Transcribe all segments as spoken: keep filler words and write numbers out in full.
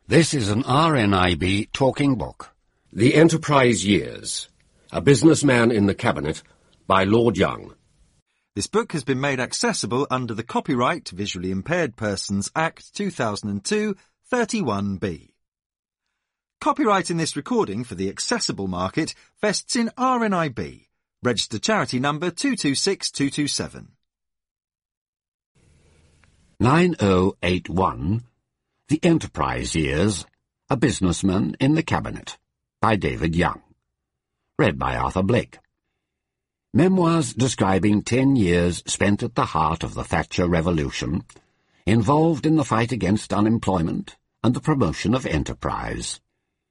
This is an R N I B talking book. The Enterprise Years, A Businessman in the Cabinet, by Lord Young. This book has been made accessible under the Copyright to Visually Impaired Persons Act two thousand two, thirty-one B. Copyright in this recording for the accessible market vests in R N I B, registered charity number two two six two two seven. nine oh eight one, The Enterprise Years, A Businessman in the Cabinet, by David Young. Read by Arthur Blake. Memoirs describing ten years spent at the heart of the Thatcher Revolution, involved in the fight against unemployment and the promotion of enterprise.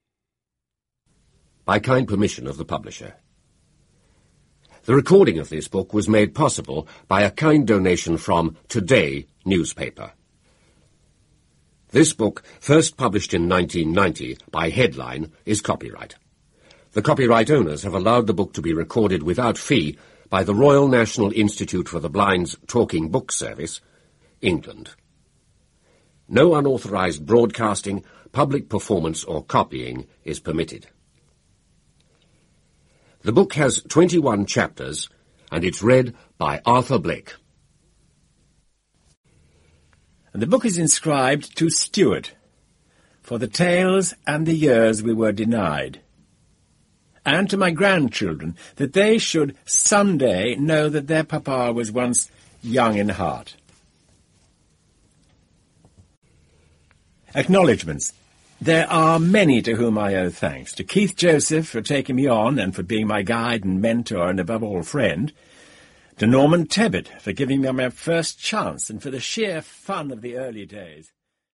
By kind permission of the publisher. The recording of this book was made possible by a kind donation from Today newspaper. This book, first published in nineteen ninety by Headline, is copyright. The copyright owners have allowed the book to be recorded without fee by the Royal National Institute for the Blind's Talking Book Service, England. No unauthorized broadcasting, public performance or copying is permitted. The book has twenty-one chapters, and it's read by Arthur Blake. And the book is inscribed to Stuart, for the tales and the years we were denied, and to my grandchildren, that they should some day know that their papa was once young in heart. Acknowledgements. There are many to whom I owe thanks. To Keith Joseph for taking me on and for being my guide and mentor and above all friend. To Norman Tebbit for giving me my first chance and for the sheer fun of the early days.